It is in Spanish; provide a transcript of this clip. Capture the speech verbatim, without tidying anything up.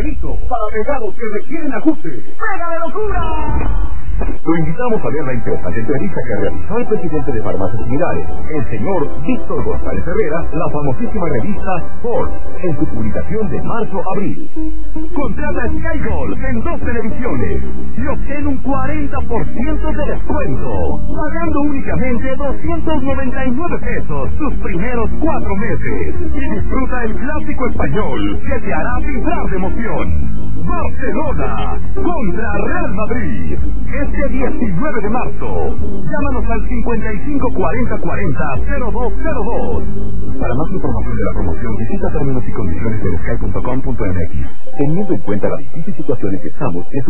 Miguelito, para pegados que requieren ajuste. ¡Pega de locura! Lo invitamos a ver la interesante entrevista que realizó el presidente de Farmacias Similares, el señor Víctor González Herrera, la famosísima revista Forbes, en su publicación de marzo-abril. Contrata Sky Golf en dos televisiones y obtén un cuarenta por ciento de descuento, pagando únicamente doscientos noventa y nueve pesos sus primeros cuatro meses. Y disfruta el clásico español que te hará vibrar de emoción. Barcelona contra Real Madrid, este diecinueve de marzo. Llámanos al cincuenta y cinco cuarenta cuarenta cero dos cero dos. Para más información de la promoción, visita términos y condiciones en sky punto com punto m x. Teniendo en cuenta la difícil situación en que estamos, es